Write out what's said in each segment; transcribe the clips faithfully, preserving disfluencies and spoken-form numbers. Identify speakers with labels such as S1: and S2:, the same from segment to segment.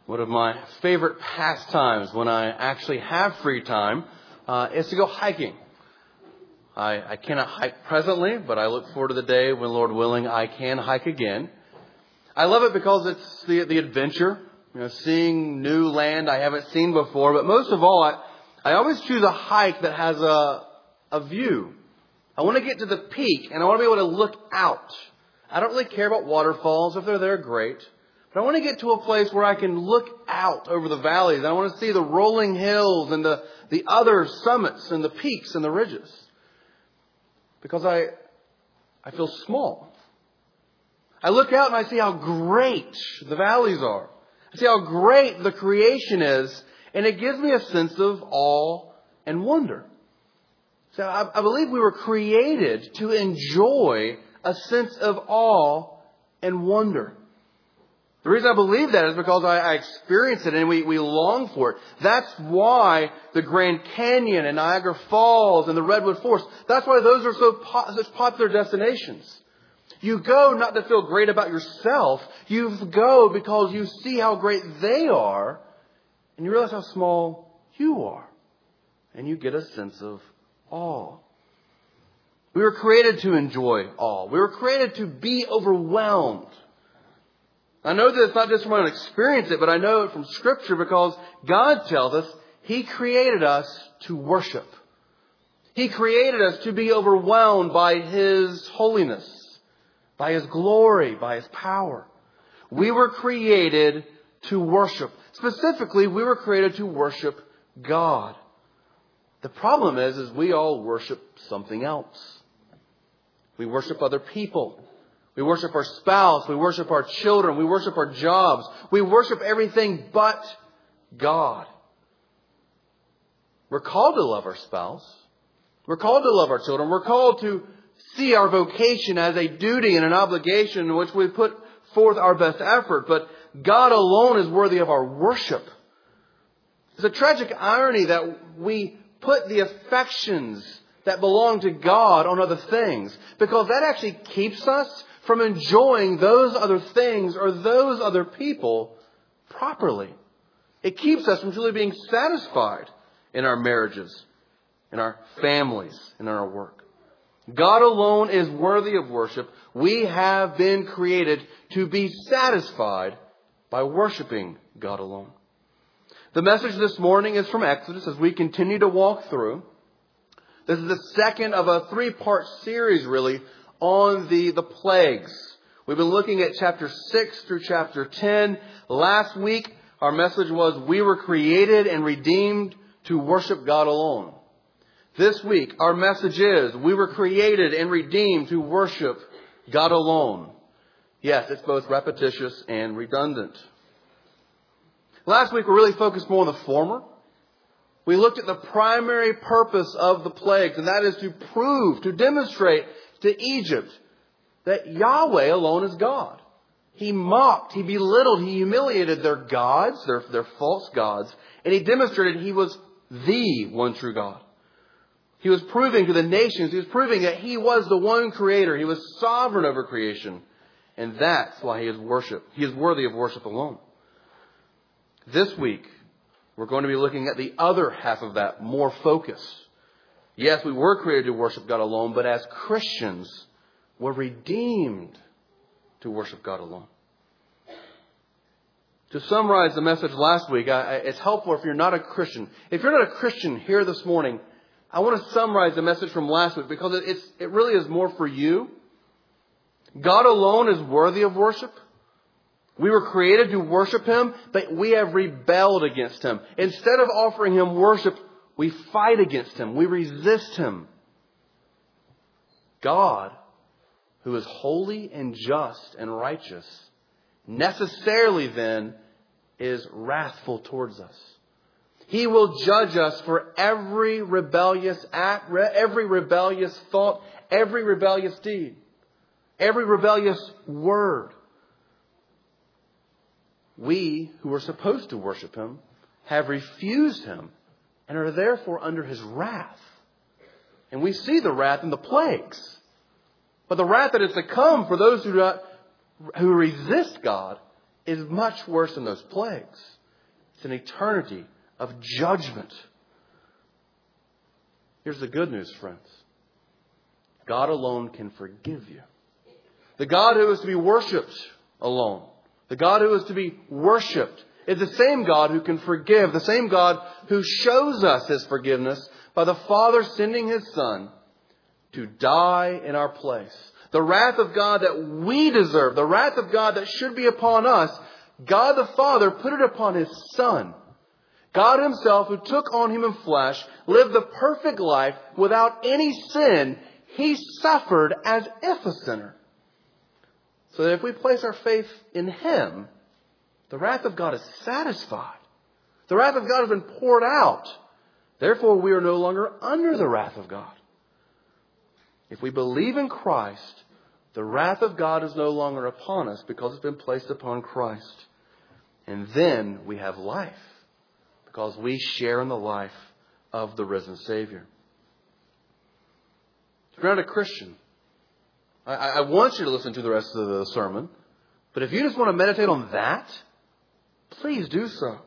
S1: One of my favorite pastimes when I actually have free time uh, is to go hiking. I, I cannot hike presently, but I look forward to the day when, Lord willing, I can hike again. I love it because it's the the adventure, you know, seeing new land I haven't seen before. But most of all, I, I always choose a hike that has a a view. I want to get to the peak, and I want to be able to look out. I don't really care about waterfalls. If they're there, great. But I want to get to a place where I can look out over the valleys. I want to see the rolling hills and the, the other summits and the peaks and the ridges. Because I, I feel small. I look out and I see how great the valleys are. I see how great the creation is. And it gives me a sense of awe and wonder. So I, I believe we were created to enjoy a sense of awe and wonder. The reason I believe that is because I, I experience it and we, we long for it. That's why the Grand Canyon and Niagara Falls and the Redwood Forest, that's why those are so po- such popular destinations. You go not to feel great about yourself. You go because you see how great they are and you realize how small you are. And you get a sense of awe. We were created to enjoy awe. We were created to be overwhelmed. I know that it's not just from my own experience, it, but I know it from Scripture because God tells us He created us to worship. He created us to be overwhelmed by His holiness, by His glory, by His power. We were created to worship. Specifically, we were created to worship God. The problem is, is we all worship something else. We worship other people. We worship our spouse. We worship our children. We worship our jobs. We worship everything but God. We're called to love our spouse. We're called to love our children. We're called to see our vocation as a duty and an obligation in which we put forth our best effort. But God alone is worthy of our worship. It's a tragic irony that we put the affections that belong to God on other things, because that actually keeps us from enjoying those other things or those other people properly. It keeps us from truly being satisfied in our marriages, in our families, and in our work. God alone is worthy of worship. We have been created to be satisfied by worshiping God alone. The message this morning is from Exodus as we continue to walk through. This is the second of a three-part series, really, on the, the plagues. We've been looking at chapter six through chapter ten. Last week, our message was we were created and redeemed to worship God alone. This week, our message is we were created and redeemed to worship God alone. Yes, it's both repetitious and redundant. Last week, we really focused more on the former. We looked at the primary purpose of the plagues, and that is to prove, to demonstrate to Egypt that Yahweh alone is God. He mocked, He belittled, He humiliated their gods, their, their false gods, and He demonstrated He was the one true God. He was proving to the nations, He was proving that He was the one Creator. He was sovereign over creation. And that's why He is worship. He is worthy of worship alone. This week, we're going to be looking at the other half of that, more focus. Yes, we were created to worship God alone, but as Christians, we're redeemed to worship God alone. To summarize the message last week, I, it's helpful if you're not a Christian. If you're not a Christian here this morning, I want to summarize the message from last week because it, it's, it really is more for you. God alone is worthy of worship. We were created to worship Him, but we have rebelled against Him. Instead of offering Him worship, we fight against Him. We resist Him. God, who is holy and just and righteous, necessarily then is wrathful towards us. He will judge us for every rebellious act, every rebellious thought, every rebellious deed, every rebellious word. We, who are supposed to worship Him, have refused Him and are therefore under His wrath. And we see the wrath in the plagues. But the wrath that is to come for those who, do not, who resist God is much worse than those plagues. It's an eternity of judgment. Here's the good news, friends. God alone can forgive you. The God who is to be worshipped alone, the God who is to be worshipped, is the same God who can forgive, the same God who shows us His forgiveness by the Father sending His Son to die in our place. The wrath of God that we deserve, the wrath of God that should be upon us, God the Father put it upon His Son. God Himself, who took on human flesh, lived the perfect life without any sin. He suffered as if a sinner. So that if we place our faith in Him, the wrath of God is satisfied. The wrath of God has been poured out. Therefore, we are no longer under the wrath of God. If we believe in Christ, the wrath of God is no longer upon us because it's been placed upon Christ. And then we have life because we share in the life of the risen Savior. If you're not a Christian, I, I want you to listen to the rest of the sermon. But if you just want to meditate on that, please do so.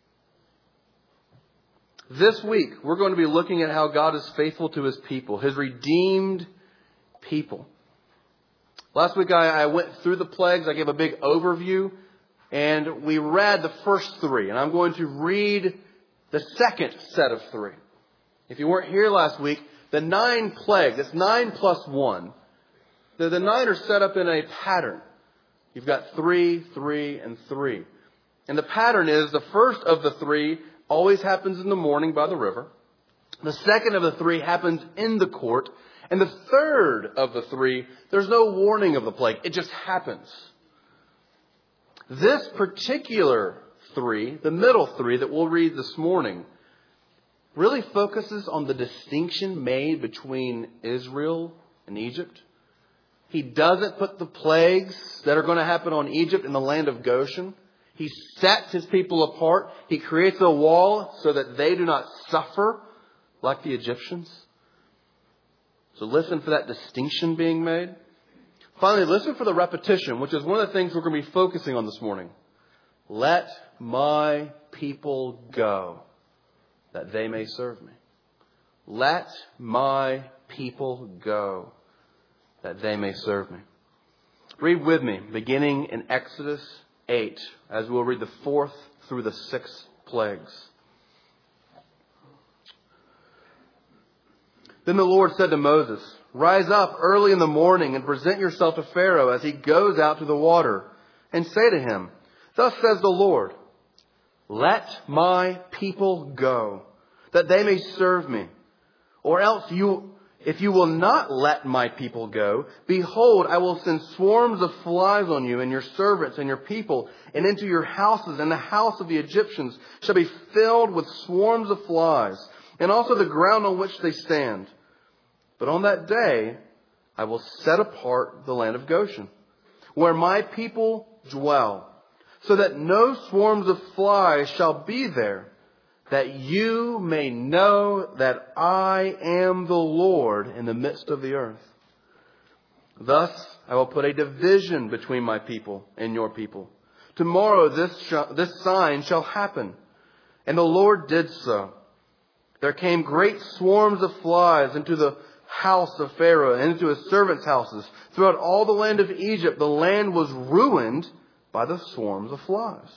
S1: This week, we're going to be looking at how God is faithful to His people, His redeemed people. Last week, I, I went through the plagues. I gave a big overview. And we read the first three. And I'm going to read the second set of three. If you weren't here last week, the nine plagues, it's nine plus one. The, the nine are set up in a pattern. You've got three, three, and three. And the pattern is the first of the three always happens in the morning by the river. The second of the three happens in the court. And the third of the three, there's no warning of the plague. It just happens. This particular three, the middle three that we'll read this morning, really focuses on the distinction made between Israel and Egypt. He doesn't put the plagues that are going to happen on Egypt in the land of Goshen. He sets His people apart. He creates a wall so that they do not suffer like the Egyptians. So listen for that distinction being made. Finally, listen for the repetition, which is one of the things we're going to be focusing on this morning. Let my people go, that they may serve me. Let my people go, that they may serve me. Read with me, beginning in Exodus eight, as we'll read the fourth through the sixth plagues. Then the Lord said to Moses, "Rise up early in the morning and present yourself to Pharaoh as he goes out to the water, and say to him, 'Thus says the Lord, let my people go, that they may serve me. Or else you, if you will not let my people go, behold, I will send swarms of flies on you and your servants and your people, and into your houses, and the house of the Egyptians shall be filled with swarms of flies, and also the ground on which they stand. But on that day, I will set apart the land of Goshen, where my people dwell, so that no swarms of flies shall be there, that you may know that I am the Lord in the midst of the earth. Thus I will put a division between my people and your people. Tomorrow this sh- this sign shall happen.' And the Lord did so. There came great swarms of flies into the house of Pharaoh and into his servants' houses. Throughout all the land of Egypt, the land was ruined by the swarms of flies.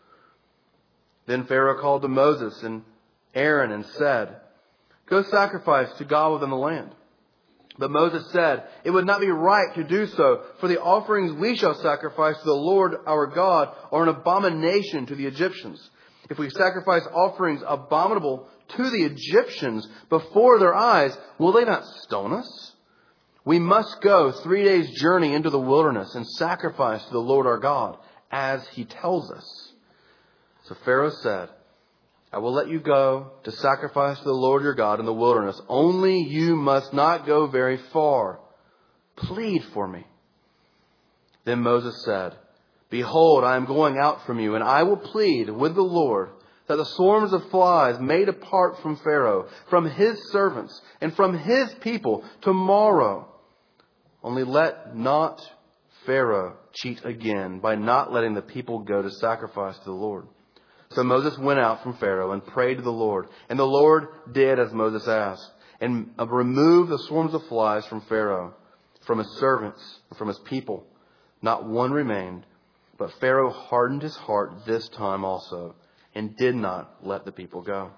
S1: Then Pharaoh called to Moses and Aaron and said, 'Go sacrifice to God within the land.' But Moses said, 'It would not be right to do so, for the offerings we shall sacrifice to the Lord our God are an abomination to the Egyptians. If we sacrifice offerings abominable to the Egyptians before their eyes, will they not stone us? We must go three days' journey into the wilderness and sacrifice to the Lord our God, as he tells us.' So Pharaoh said, 'I will let you go to sacrifice to the Lord your God in the wilderness. Only you must not go very far. Plead for me.' Then Moses said, 'Behold, I am going out from you, and I will plead with the Lord that the swarms of flies made apart from Pharaoh, from his servants, and from his people tomorrow. Only let not Pharaoh cheat again by not letting the people go to sacrifice to the Lord.' So Moses went out from Pharaoh and prayed to the Lord. And the Lord did as Moses asked, and removed the swarms of flies from Pharaoh, from his servants, and from his people. Not one remained. But Pharaoh hardened his heart this time also, and did not let the people go.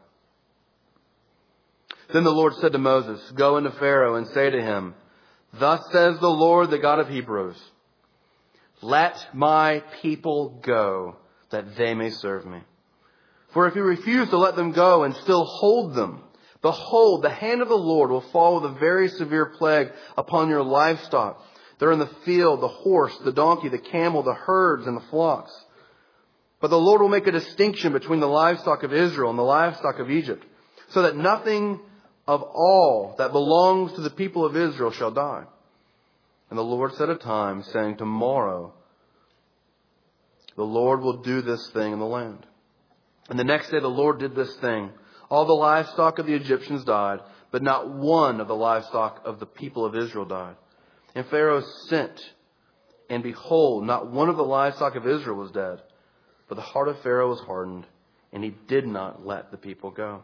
S1: Then the Lord said to Moses, Go into Pharaoh and say to him, Thus says the Lord, the God of Hebrews, Let my people go, that they may serve me. For if you refuse to let them go and still hold them, behold, the hand of the Lord will fall with a very severe plague upon your livestock. They're in the field, the horse, the donkey, the camel, the herds, and the flocks. But the Lord will make a distinction between the livestock of Israel and the livestock of Egypt, so that nothing of all that belongs to the people of Israel shall die. And the Lord set a time, saying, Tomorrow the Lord will do this thing in the land. And the next day the Lord did this thing. All the livestock of the Egyptians died, but not one of the livestock of the people of Israel died. And Pharaoh sent, and behold, not one of the livestock of Israel was dead. But the heart of Pharaoh was hardened, and he did not let the people go.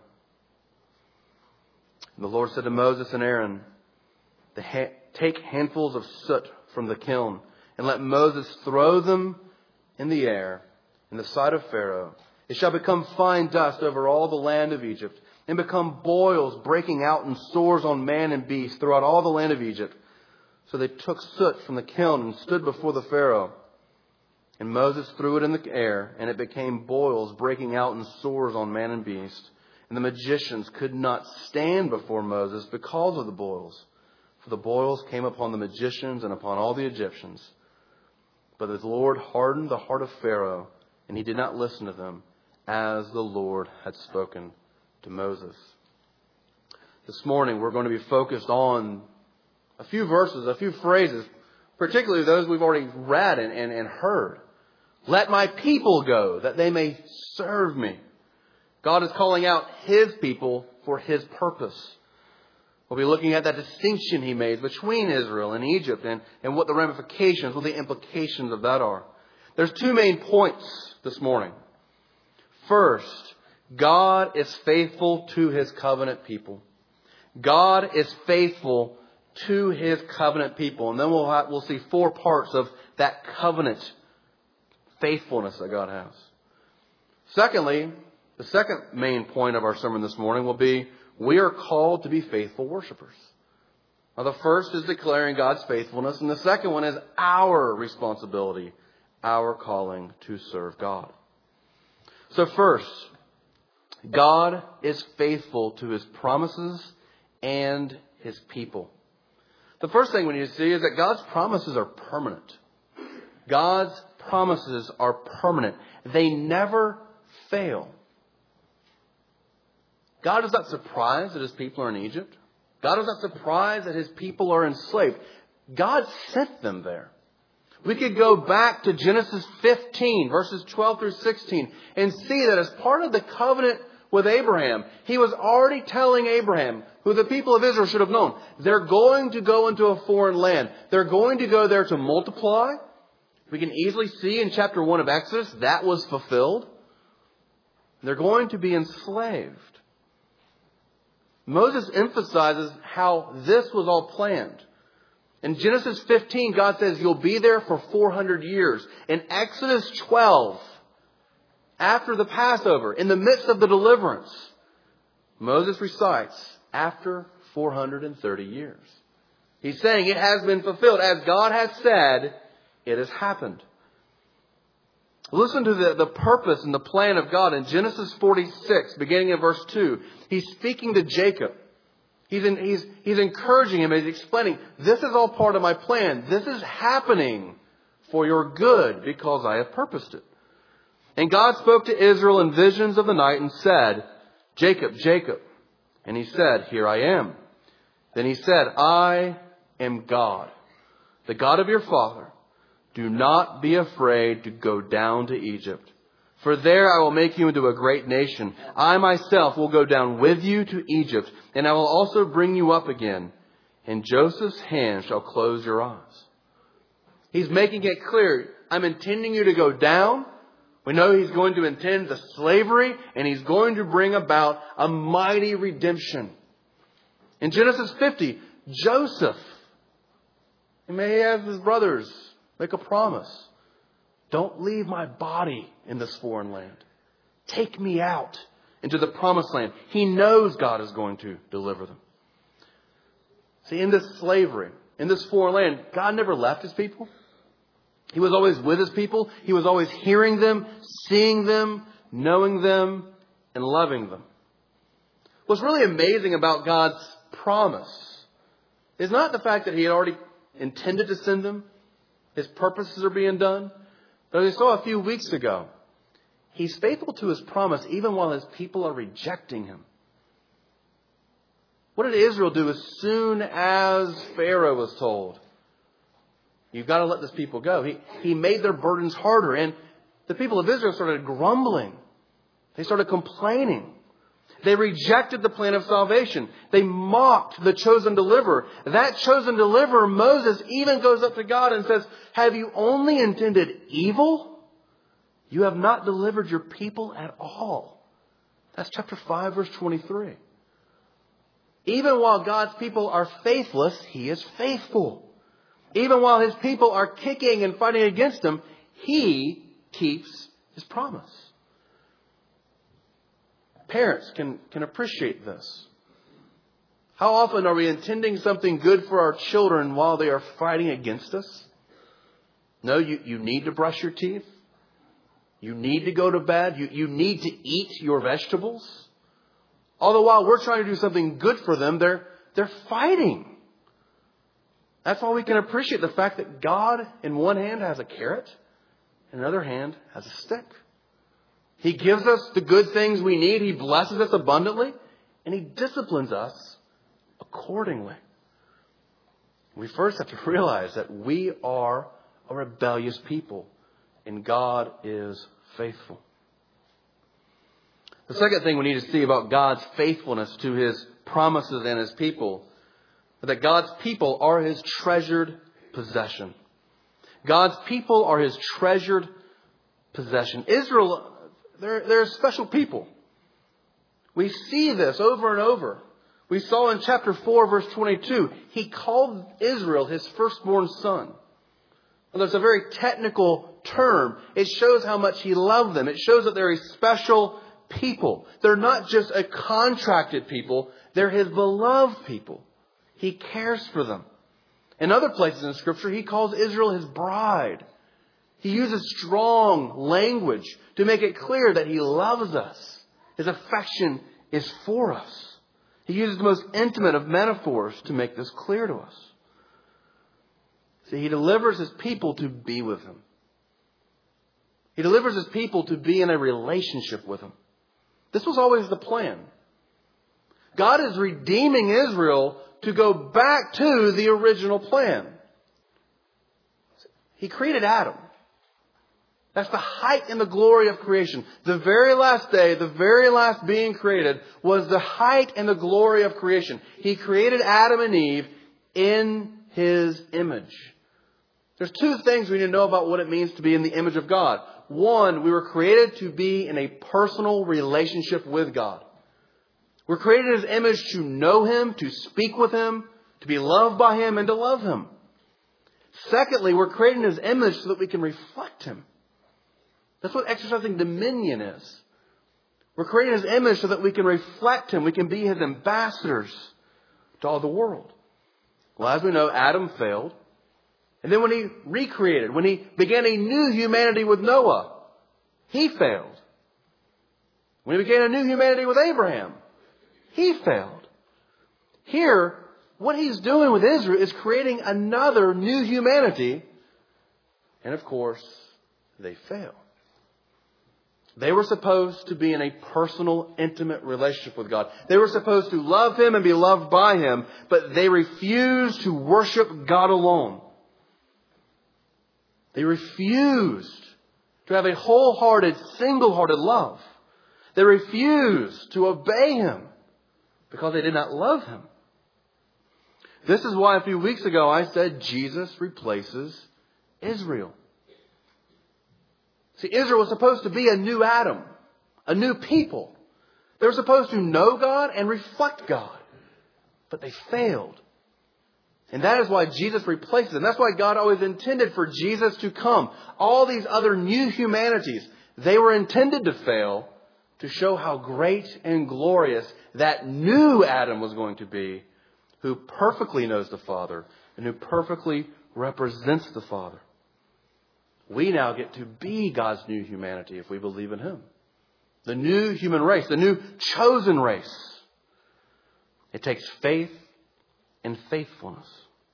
S1: And the Lord said to Moses and Aaron, Take handfuls of soot from the kiln, and let Moses throw them in the air in the sight of Pharaoh. It shall become fine dust over all the land of Egypt, and become boils breaking out in sores on man and beast throughout all the land of Egypt. So they took soot from the kiln and stood before the Pharaoh. And Moses threw it in the air, and it became boils breaking out in sores on man and beast. And the magicians could not stand before Moses because of the boils. For the boils came upon the magicians and upon all the Egyptians. But the Lord hardened the heart of Pharaoh, and he did not listen to them, as the Lord had spoken to Moses. This morning we're going to be focused on a few verses, a few phrases, particularly those we've already read and, and, and heard. Let my people go, that they may serve me. God is calling out His people for His purpose. We'll be looking at that distinction He made between Israel and Egypt, and, and what the ramifications, what the implications of that are. There's two main points this morning. First, God is faithful to His covenant people. God is faithful to His covenant people. And then we'll have, we'll see four parts of that covenant faithfulness that God has. Secondly, the second main point of our sermon this morning will be, we are called to be faithful worshipers. Now, the first is declaring God's faithfulness, and the second one is our responsibility, our calling to serve God. So first, God is faithful to His promises and His people. The first thing we need to see is that God's promises are permanent. God's promises are permanent. They never fail. God is not surprised that His people are in Egypt. God is not surprised that His people are enslaved. God sent them there. We could go back to Genesis fifteen, verses twelve through sixteen, and see that as part of the covenant with Abraham, He was already telling Abraham, who the people of Israel should have known, they're going to go into a foreign land. They're going to go there to multiply. We can easily see in chapter one of Exodus that was fulfilled. They're going to be enslaved. Moses emphasizes how this was all planned. In Genesis fifteen, God says you'll be there for four hundred years. In Exodus twelve, after the Passover, in the midst of the deliverance, Moses recites, after four hundred thirty years. He's saying it has been fulfilled. As God has said, it has happened. Listen to the, the purpose and the plan of God in Genesis forty-six, beginning in verse two. He's speaking to Jacob. He's, in, he's, he's encouraging him. He's explaining, this is all part of my plan. This is happening for your good because I have purposed it. And God spoke to Israel in visions of the night and said, Jacob, Jacob. And he said, here I am. Then he said, I am God, the God of your father. Do not be afraid to go down to Egypt. For there I will make you into a great nation. I myself will go down with you to Egypt, and I will also bring you up again. And Joseph's hand shall close your eyes. He's making it clear, I'm intending you to go down, We know He's going to intend the slavery, and He's going to bring about a mighty redemption. In Genesis fifty, Joseph, he may have his brothers make a promise. Don't leave my body in this foreign land. Take me out into the promised land. He knows God is going to deliver them. See, in this slavery, in this foreign land, God never left His people. He was always with His people. He was always hearing them, seeing them, knowing them, and loving them. What's really amazing about God's promise is not the fact that He had already intended to send them. His purposes are being done. But as we saw a few weeks ago, He's faithful to His promise even while His people are rejecting Him. What did Israel do as soon as Pharaoh was told, you've got to let this people go? He, he made their burdens harder. And the people of Israel started grumbling. They started complaining. They rejected the plan of salvation. They mocked the chosen deliverer. That chosen deliverer, Moses, even goes up to God and says, have you only intended evil? You have not delivered your people at all. That's chapter five, verse twenty-three. Even while God's people are faithless, He is faithful. Even while His people are kicking and fighting against Him, He keeps His promise. Parents can, can appreciate this. How often are we intending something good for our children while they are fighting against us? No, you, you need to brush your teeth. You need to go to bed. You, you need to eat your vegetables. All the while we're trying to do something good for them, they're, they're fighting. That's why we can appreciate the fact that God, in one hand, has a carrot, and in the other hand, has a stick. He gives us the good things we need. He blesses us abundantly, and He disciplines us accordingly. We first have to realize that we are a rebellious people, and God is faithful. The second thing we need to see about God's faithfulness to His promises and His people is that God's people are His treasured possession. God's people are His treasured possession. Israel, they're, they're a special people. We see this over and over. We saw in chapter four, verse twenty-two, He called Israel His firstborn son. And there's a very technical term. It shows how much He loved them. It shows that they're a special people. They're not just a contracted people. They're His beloved people. He cares for them. In other places in Scripture, He calls Israel His bride. He uses strong language to make it clear that He loves us. His affection is for us. He uses the most intimate of metaphors to make this clear to us. See, He delivers His people to be with Him. He delivers His people to be in a relationship with Him. This was always the plan. God is redeeming Israel to go back to the original plan. He created Adam. That's the height and the glory of creation. The very last day, the very last being created was the height and the glory of creation. He created Adam and Eve in His image. There's two things we need to know about what it means to be in the image of God. One, we were created to be in a personal relationship with God. We're created in His image to know Him, to speak with Him, to be loved by Him, and to love Him. Secondly, we're created in His image so that we can reflect Him. That's what exercising dominion is. We're created in His image so that we can reflect Him. We can be His ambassadors to all the world. Well, as we know, Adam failed. And then when He recreated, when He began a new humanity with Noah, he failed. When He began a new humanity with Abraham, he failed. Here, what He's doing with Israel is creating another new humanity. And of course, they fail. They were supposed to be in a personal, intimate relationship with God. They were supposed to love Him and be loved by Him, but they refused to worship God alone. They refused to have a wholehearted, single-hearted love. They refused to obey Him because they did not love Him. This is why a few weeks ago I said Jesus replaces Israel. See, Israel was supposed to be a new Adam, a new people. They were supposed to know God and reflect God. But they failed. And that is why Jesus replaces them. That's why God always intended for Jesus to come. All these other new humanities, they were intended to fail to show how great and glorious that new Adam was going to be, who perfectly knows the Father and who perfectly represents the Father. We now get to be God's new humanity if we believe in Him. The new human race, the new chosen race. It takes faith and faithfulness.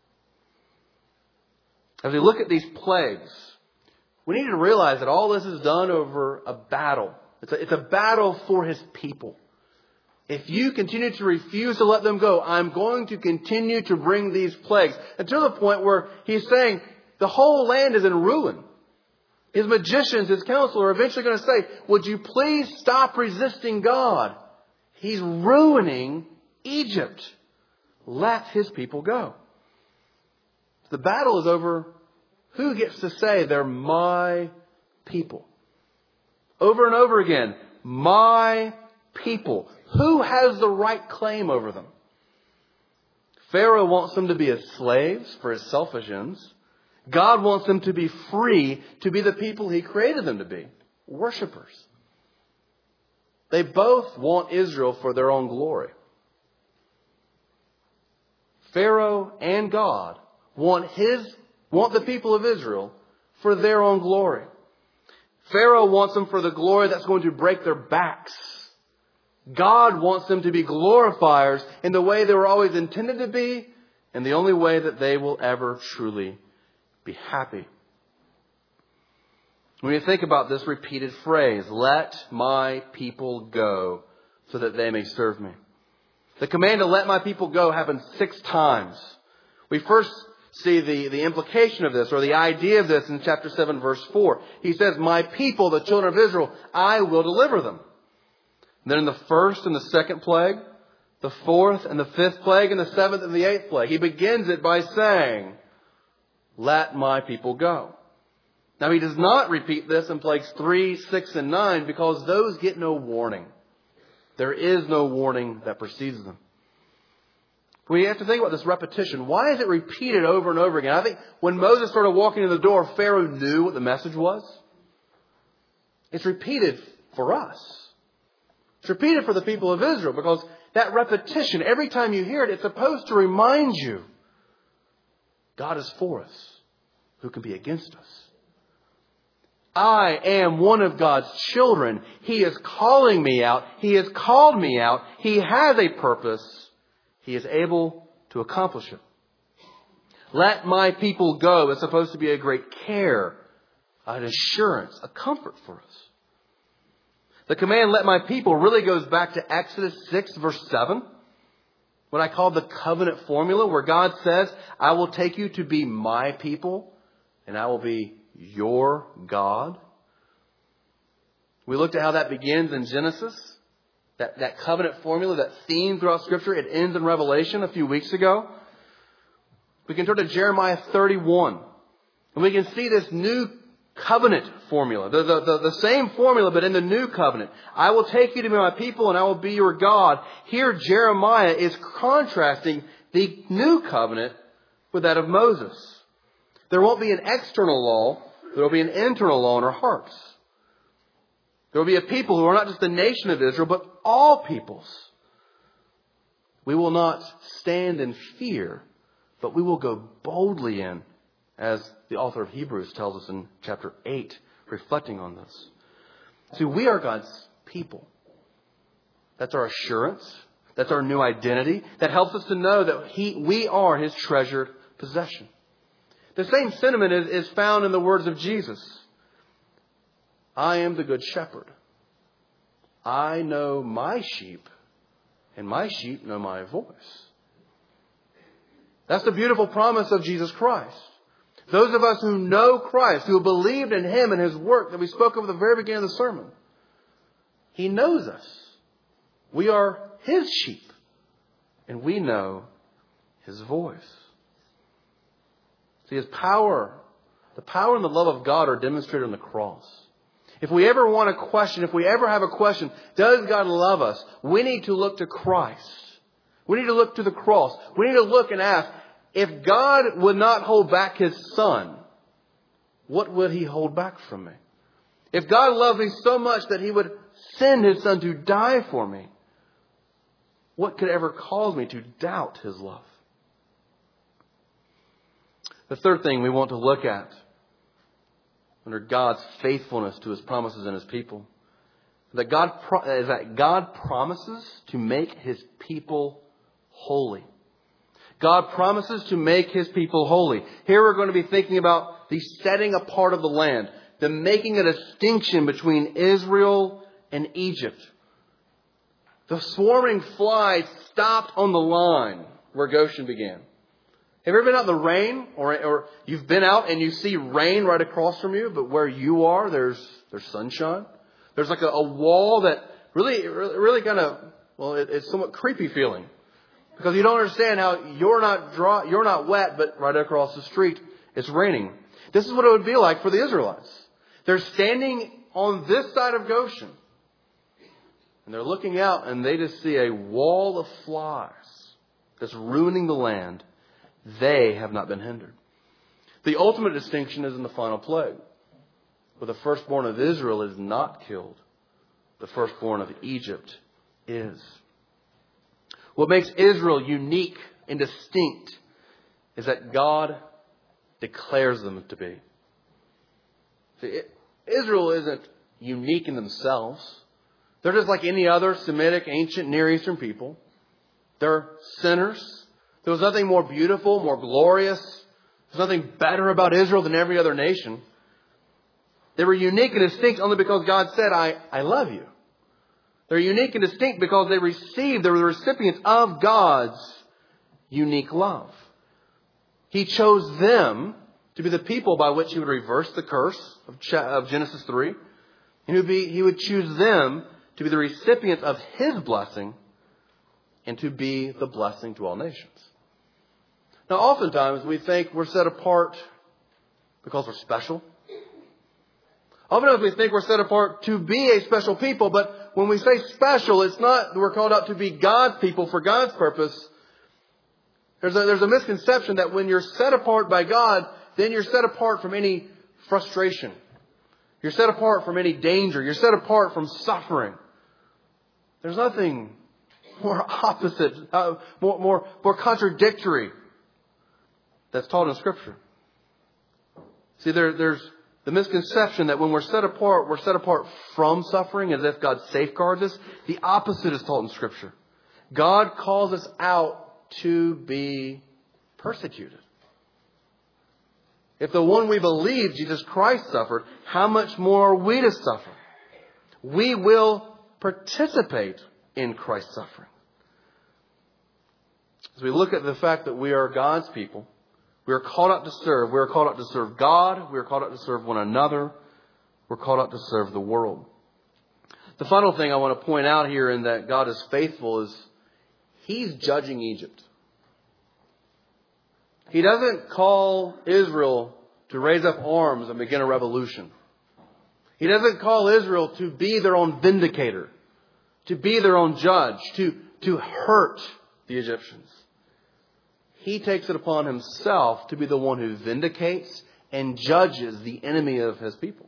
S1: As we look at these plagues, we need to realize that all this is done over a battle. It's a, it's a battle for His people. If you continue to refuse to let them go, I'm going to continue to bring these plagues. Until the point where He's saying the whole land is in ruin. His magicians, His counsel are eventually going to say, would you please stop resisting God? He's ruining Egypt. Let His people go. The battle is over who gets to say they're my people. Over and over again, my people. Who has the right claim over them? Pharaoh wants them to be as slaves for his selfish ends. God wants them to be free to be the people He created them to be. Worshippers. They both want Israel for their own glory. Pharaoh and God want his, want the people of Israel for their own glory. Pharaoh wants them for the glory that's going to break their backs. God wants them to be glorifiers in the way they were always intended to be, and the only way that they will ever truly be happy. When you think about this repeated phrase, let my people go so that they may serve me. The command to let my people go happens six times. We first see the, the implication of this, or the idea of this, in chapter seven, verse four. He says, my people, the children of Israel, I will deliver them. And then in the first and the second plague, the fourth and the fifth plague, and the seventh and the eighth plague, He begins it by saying, let my people go. Now, He does not repeat this in plagues three, six, and nine because those get no warning. There is no warning that precedes them. We have to think about this repetition. Why is it repeated over and over again? I think when Moses started walking in the door, Pharaoh knew what the message was. It's repeated for us. It's repeated for the people of Israel because that repetition, every time you hear it, it's supposed to remind you God is for us. Who can be against us? I am one of God's children. He is calling me out. He has called me out. He has a purpose. He is able to accomplish it. Let my people go is supposed to be a great care, an assurance, a comfort for us. The command, let my people, really goes back to Exodus six, verse seven. What I call the covenant formula, where God says, I will take you to be my people, and I will be your God. We looked at how that begins in Genesis. That, that covenant formula, that theme throughout Scripture, it ends in Revelation a few weeks ago. We can turn to Jeremiah thirty-one. And we can see this new covenant formula. The, the, the, the same formula, but in the new covenant. I will take you to be my people and I will be your God. Here Jeremiah is contrasting the new covenant with that of Moses. There won't be an external law. There will be an internal law in our hearts. There will be a people who are not just the nation of Israel, but all peoples. We will not stand in fear, but we will go boldly in, as the author of Hebrews tells us in chapter eight, reflecting on this. See, we are God's people. That's our assurance. That's our new identity. That helps us to know that he, we are His treasured possession. The same sentiment is, is found in the words of Jesus. I am the good shepherd. I know my sheep, and my sheep know my voice. That's the beautiful promise of Jesus Christ. Those of us who know Christ, who have believed in Him and His work that we spoke of at the very beginning of the sermon, He knows us. We are His sheep, and we know His voice. See, His power, the power and the love of God are demonstrated on the cross. If we ever want to question, if we ever have a question, does God love us? We need to look to Christ. We need to look to the cross. We need to look and ask, if God would not hold back His Son, what would He hold back from me? If God loved me so much that He would send His Son to die for me, what could ever cause me to doubt His love? The third thing we want to look at under God's faithfulness to His promises and His people that God is that God promises to make His people holy. God promises to make His people holy. Here we're going to be thinking about the setting apart of the land, the making a distinction between Israel and Egypt. The swarming flies stopped on the line where Goshen began. Have you ever been out in the rain, or or you've been out and you see rain right across from you, but where you are, there's there's sunshine. There's like a, a wall that really, really, really kind of, well, it, it's somewhat creepy feeling. Because you don't understand how you're not dry, you're not wet, but right across the street, it's raining. This is what it would be like for the Israelites. They're standing on this side of Goshen. And they're looking out and they just see a wall of flies that's ruining the land. They have not been hindered. The ultimate distinction is in the final plague, where the firstborn of Israel is not killed. The firstborn of Egypt is. What makes Israel unique and distinct is that God declares them to be. See, Israel isn't unique in themselves. They're just like any other Semitic, ancient, Near Eastern people. They're sinners. There was nothing more beautiful, more glorious. There's nothing better about Israel than every other nation. They were unique and distinct only because God said, I, I love you. They're unique and distinct because they received, they were the recipients of God's unique love. He chose them to be the people by which He would reverse the curse of, of Genesis three. And he would, be, he would choose them to be the recipients of His blessing and to be the blessing to all nations. Now, oftentimes we think we're set apart because we're special. Oftentimes we think we're set apart to be a special people, but when we say special, it's not that we're called out to be God's people for God's purpose. There's a, there's a misconception that when you're set apart by God, then you're set apart from any frustration. You're set apart from any danger. You're set apart from suffering. There's nothing more opposite, uh, more, more, more contradictory that's taught in Scripture. See, there, there's the misconception that when we're set apart, we're set apart from suffering as if God safeguards us. The opposite is taught in Scripture. God calls us out to be persecuted. If the one we believe, Jesus Christ, suffered, how much more are we to suffer? We will participate in Christ's suffering. As we look at the fact that we are God's people, we are called out to serve. We are called out to serve God. We are called out to serve one another. We're called out to serve the world. The final thing I want to point out here in that God is faithful is He's judging Egypt. He doesn't call Israel to raise up arms and begin a revolution. He doesn't call Israel to be their own vindicator, to be their own judge, to, to hurt the Egyptians. He takes it upon Himself to be the one who vindicates and judges the enemy of His people.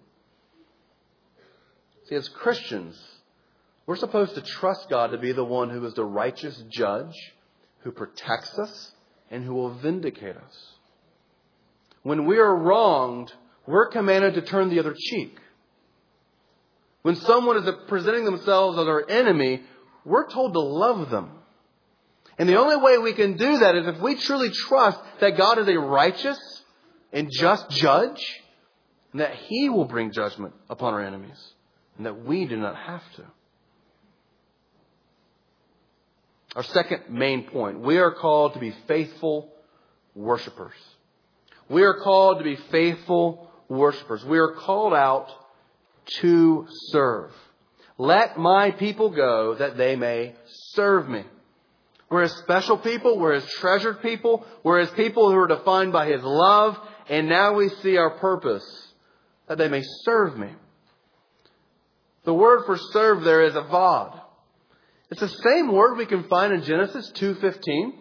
S1: See, as Christians, we're supposed to trust God to be the one who is the righteous judge, who protects us, and who will vindicate us. When we are wronged, we're commanded to turn the other cheek. When someone is presenting themselves as our enemy, we're told to love them. And the only way we can do that is if we truly trust that God is a righteous and just judge, and that He will bring judgment upon our enemies, and that we do not have to. Our second main point, we are called to be faithful worshipers. We are called to be faithful worshipers. We are called out to serve. Let my people go that they may serve me. We're His special people. We're His treasured people. We're His people who are defined by His love. And now we see our purpose, that they may serve me. The word for serve there is avad. It's the same word we can find in Genesis two fifteen.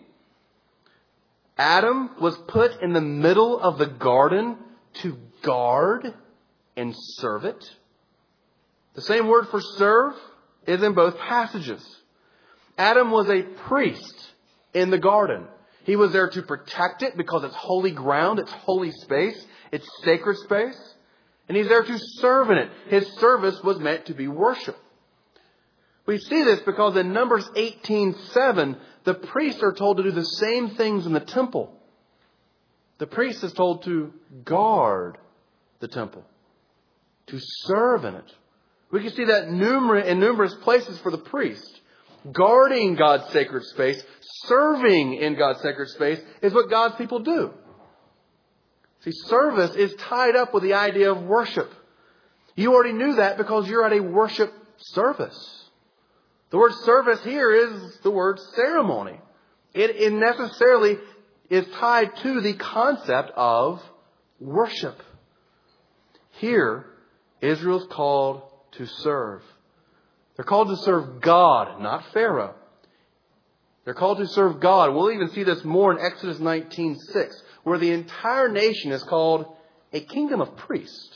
S1: Adam was put in the middle of the garden to guard and serve it. The same word for serve is in both passages. Adam was a priest in the garden. He was there to protect it because it's holy ground, it's holy space, it's sacred space. And he's there to serve in it. His service was meant to be worship. We see this because in Numbers eighteen seven, the priests are told to do the same things in the temple. The priest is told to guard the temple, to serve in it. We can see that numerous, in numerous places for the priest. Guarding God's sacred space, serving in God's sacred space is what God's people do. See, service is tied up with the idea of worship. You already knew that because you're at a worship service. The word service here is the word ceremony. It, it necessarily is tied to the concept of worship. Here, Israel's called to serve. They're called to serve God, not Pharaoh. They're called to serve God. We'll even see this more in Exodus nineteen six, where the entire nation is called a kingdom of priests.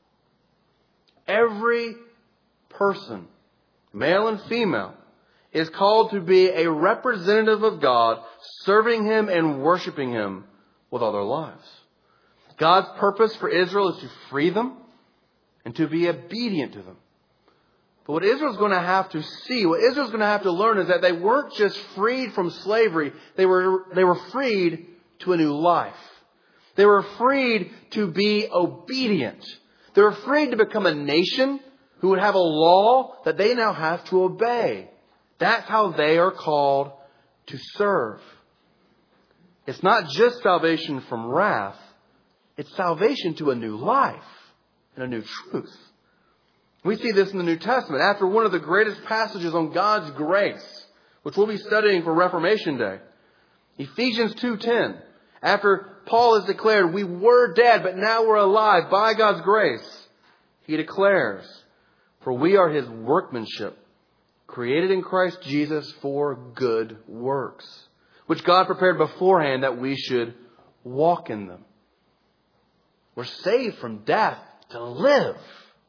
S1: Every person, male and female, is called to be a representative of God, serving Him and worshiping Him with all their lives. God's purpose for Israel is to free them and to be obedient to them. But what Israel's going to have to see, what Israel's going to have to learn is that they weren't just freed from slavery. They were, they were freed to a new life. They were freed to be obedient. They were freed to become a nation who would have a law that they now have to obey. That's how they are called to serve. It's not just salvation from wrath. It's salvation to a new life and a new truth. We see this in the New Testament. After one of the greatest passages on God's grace, which we'll be studying for Reformation Day, Ephesians two ten. After Paul has declared, we were dead, but now we're alive by God's grace, he declares, for we are His workmanship, created in Christ Jesus for good works, which God prepared beforehand that we should walk in them. We're saved from death to live.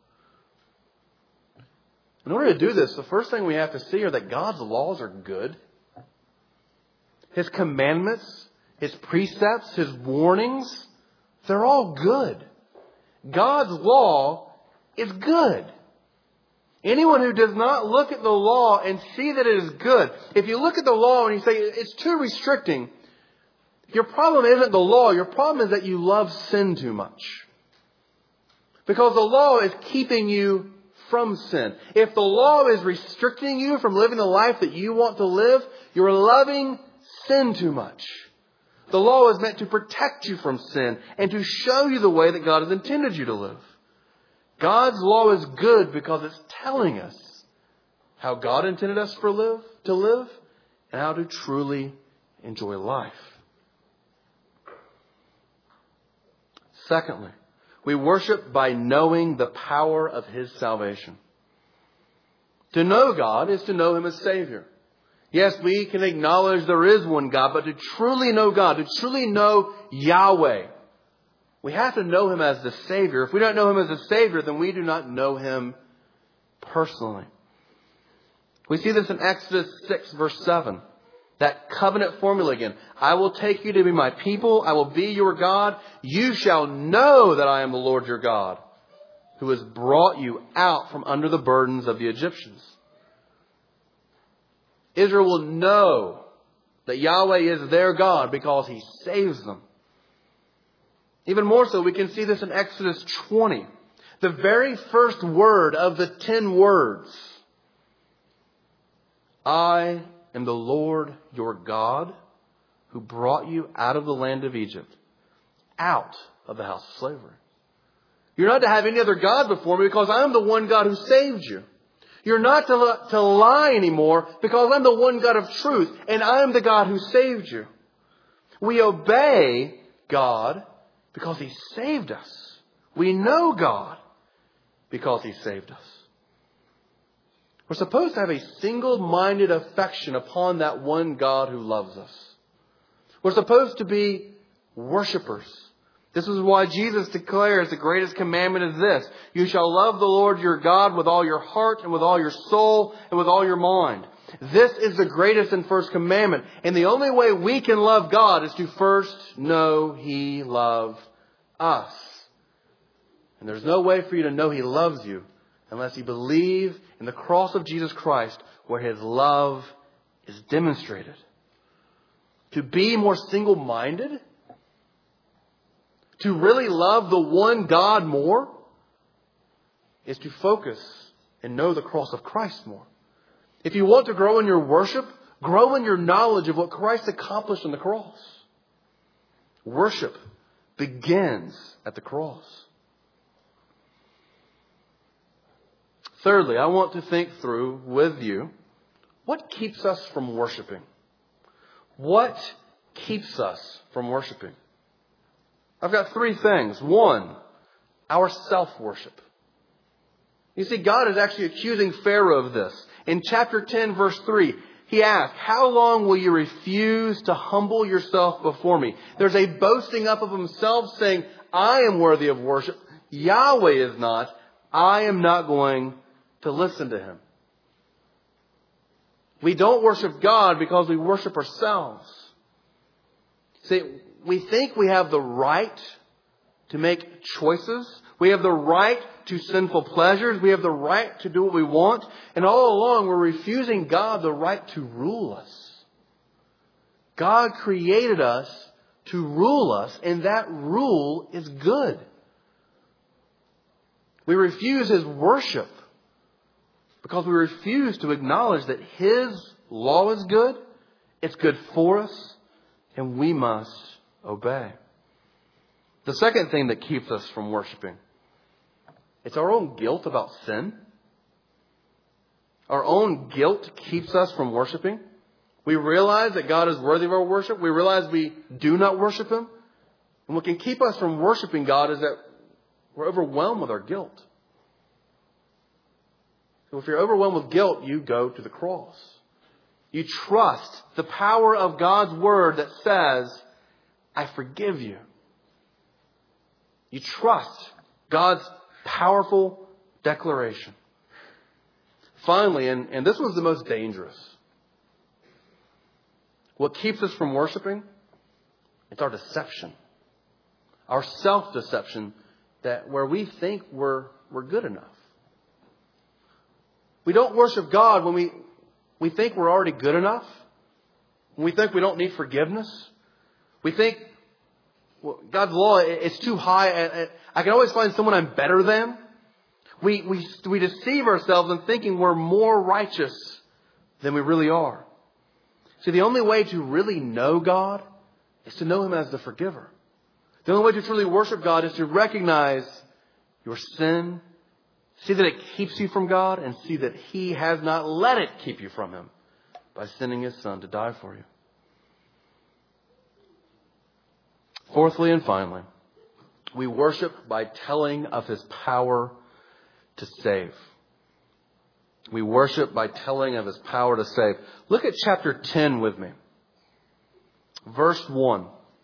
S1: In order to do this, the first thing we have to see are that God's laws are good. His commandments, His precepts, His warnings, they're all good. God's law is good. Anyone who does not look at the law and see that it is good, if you look at the law and you say it's too restricting, your problem isn't the law. Your problem is that you love sin too much. Because the law is keeping you from sin. If the law is restricting you from living the life that you want to live, you're loving sin too much. The law is meant to protect you from sin and to show you the way that God has intended you to live. God's law is good because it's telling us how God intended us for live, to live and how to truly enjoy life. Secondly, we worship by knowing the power of His salvation. To know God is to know Him as Savior. Yes, we can acknowledge there is one God, but to truly know God, to truly know Yahweh, we have to know Him as the Savior. If we don't know Him as the Savior, then we do not know Him personally. We see this in Exodus six, verse seven. That covenant formula again. I will take you to be my people. I will be your God. You shall know that I am the Lord your God, who has brought you out from under the burdens of the Egyptians. Israel will know that Yahweh is their God because He saves them. Even more so, we can see this in Exodus twenty. The very first word of the ten words. I am the Lord your God who brought you out of the land of Egypt, out of the house of slavery. You're not to have any other God before me because I am the one God who saved you. You're not to, to lie anymore because I'm the one God of truth and I am the God who saved you. We obey God because He saved us. We know God because He saved us. We're supposed to have a single-minded affection upon that one God who loves us. We're supposed to be worshipers. This is why Jesus declares the greatest commandment is this: you shall love the Lord your God with all your heart and with all your soul and with all your mind. This is the greatest and first commandment. And the only way we can love God is to first know He loves us. And there's no way for you to know He loves you unless you believe in the cross of Jesus Christ, where His love is demonstrated. To be more single-minded, to really love the one God more, is to focus and know the cross of Christ more. If you want to grow in your worship, grow in your knowledge of what Christ accomplished on the cross. Worship begins at the cross. Thirdly, I want to think through with you what keeps us from worshiping. What keeps us from worshiping? I've got three things. One, our self-worship. You see, God is actually accusing Pharaoh of this. In chapter ten, verse three, he asked, how long will you refuse to humble yourself before me? There's a boasting up of himself saying, I am worthy of worship. Yahweh is not. I am not going to listen to Him. We don't worship God because we worship ourselves. See, we think we have the right to make choices. We have the right to sinful pleasures. We have the right to do what we want. And all along, we're refusing God the right to rule us. God created us to rule us, and that rule is good. We refuse His worship because we refuse to acknowledge that His law is good, it's good for us, and we must obey. The second thing that keeps us from worshiping, it's our own guilt about sin. Our own guilt keeps us from worshiping. We realize that God is worthy of our worship. We realize we do not worship Him. And what can keep us from worshiping God is that we're overwhelmed with our guilt. So if you're overwhelmed with guilt, you go to the cross. You trust the power of God's word that says, I forgive you. You trust God's powerful declaration. Finally, and, and this was the most dangerous, what keeps us from worshiping? It's our deception. Our self-deception, that where we think we're, we're good enough. We don't worship God when we, we think we're already good enough. When we think we don't need forgiveness. We think, well, God's law, it's too high. I can always find someone I'm better than. We, we, we deceive ourselves in thinking we're more righteous than we really are. See, the only way to really know God is to know Him as the forgiver. The only way to truly worship God is to recognize your sin, see that it keeps you from God, and see that He has not let it keep you from Him by sending His Son to die for you. Fourthly and finally, we worship by telling of His power to save. We worship by telling of His power to save. Look at chapter ten with me. Verse one.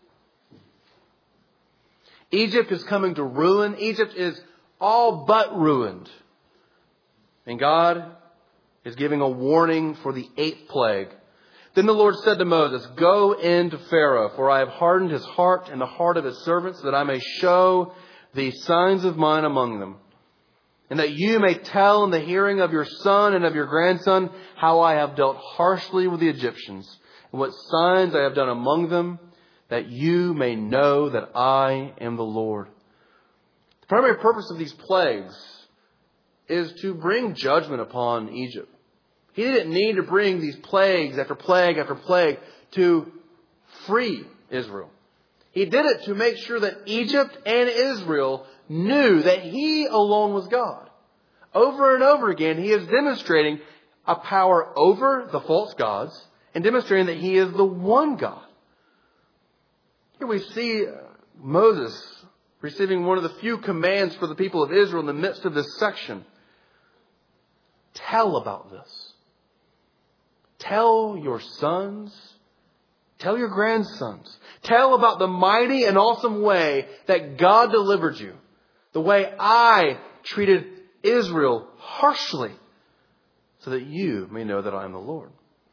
S1: Egypt is coming to ruin. Egypt is all but ruined. And God is giving a warning for the eighth plague. Then the Lord said to Moses, go in to Pharaoh, for I have hardened his heart and the heart of his servants, that I may show these signs of mine among them. And that you may tell in the hearing of your son and of your grandson how I have dealt harshly with the Egyptians, and what signs I have done among them, that you may know that I am the Lord. The primary purpose of these plagues is to bring judgment upon Egypt. He didn't need to bring these plagues after plague after plague to free Israel. He did it to make sure that Egypt and Israel knew that He alone was God. Over and over again, He is demonstrating a power over the false gods and demonstrating that He is the one God. Here we see Moses receiving one of the few commands for the people of Israel in the midst of this section. tell about this. Tell your sons. Tell your grandsons. Tell about the mighty and awesome way that God delivered you. The way I treated Israel harshly, so that you may know that I am the Lord.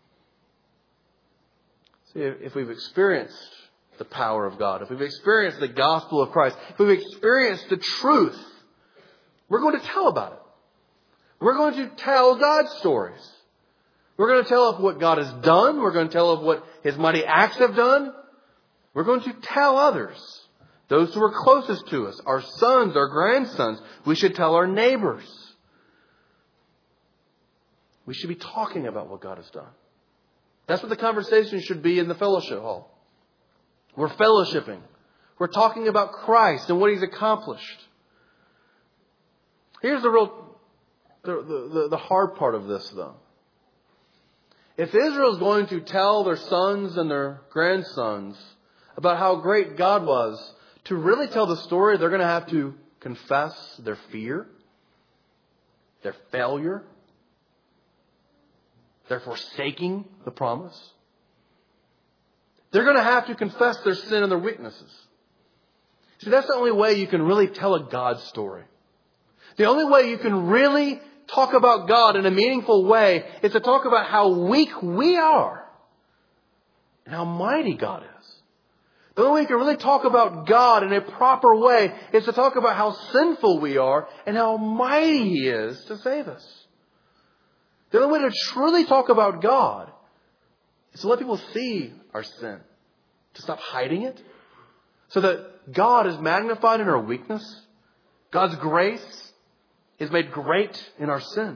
S1: See, if we've experienced the power of God, if we've experienced the gospel of Christ, if we've experienced the truth, we're going to tell about it. We're going to tell God's stories. We're going to tell of what God has done. We're going to tell of what His mighty acts have done. We're going to tell others, those who are closest to us, our sons, our grandsons. We should tell our neighbors. We should be talking about what God has done. That's what the conversation should be in the fellowship hall. We're fellowshipping. We're talking about Christ and what He's accomplished. Here's the real, the, the, the hard part of this, though. If Israel is going to tell their sons and their grandsons about how great God was, to really tell the story, they're going to have to confess their fear, their failure, their forsaking the promise. They're going to have to confess their sin and their weaknesses. See, that's the only way you can really tell a God story. The only way you can really talk about God in a meaningful way is to talk about how weak we are and how mighty God is. The only way you can really talk about God in a proper way is to talk about how sinful we are and how mighty He is to save us. The only way to truly talk about God is to let people see our sin, to stop hiding it, so that God is magnified in our weakness. God's grace is made great in our sin.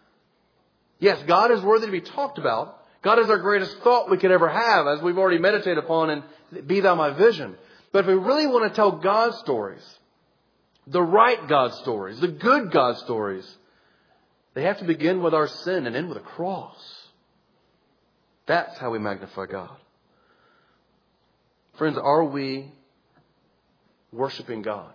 S1: Yes, God is worthy to be talked about. God is our greatest thought we could ever have, as we've already meditated upon in Be Thou My Vision. But if we really want to tell God stories, the right God stories, the good God stories, they have to begin with our sin and end with a cross. That's how we magnify God. Friends, are we worshiping God?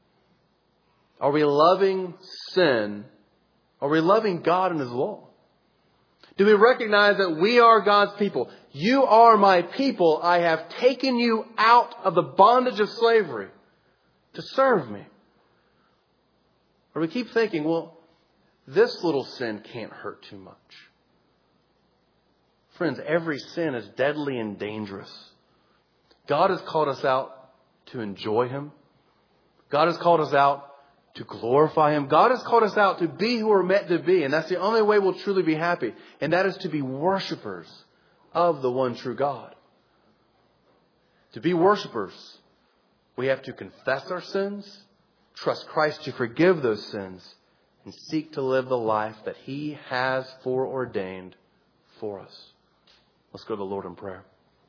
S1: Are we loving sin? Are we loving God and His law? Do we recognize that we are God's people? You are my people. I have taken you out of the bondage of slavery to serve me. Or we keep thinking, well, this little sin can't hurt too much. Friends, every sin is deadly and dangerous. God has called us out to enjoy Him. God has called us out to glorify Him. God has called us out to be who we're meant to be. And that's the only way we'll truly be happy. And that is to be worshipers of the one true God. To be worshipers, we have to confess our sins, trust Christ to forgive those sins, and seek to live the life that He has foreordained for us. Let's go to the Lord in prayer.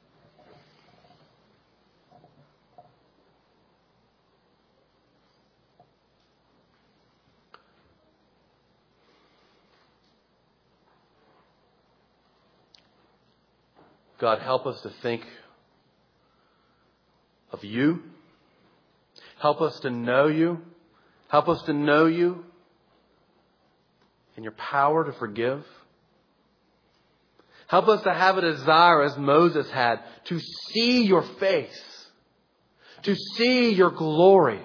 S1: God, help us to think of You. Help us to know You. Help us to know You and Your power to forgive. Help us to have a desire, as Moses had, to see Your face, to see Your glory.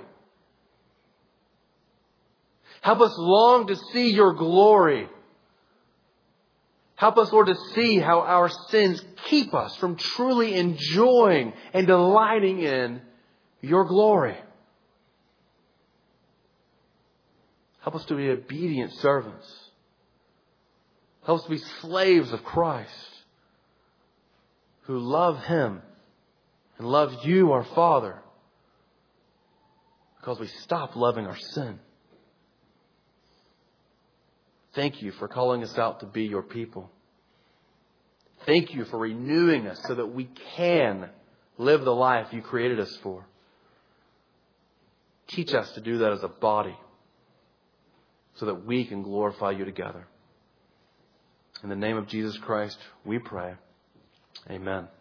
S1: Help us long to see Your glory. Help us, Lord, to see how our sins keep us from truly enjoying and delighting in Your glory. Help us to be obedient servants. Help us to be slaves of Christ who love Him and love You, our Father, because we stop loving our sin. Thank You for calling us out to be Your people. Thank You for renewing us so that we can live the life You created us for. Teach us to do that as a body so that we can glorify You together. In the name of Jesus Christ, we pray. Amen.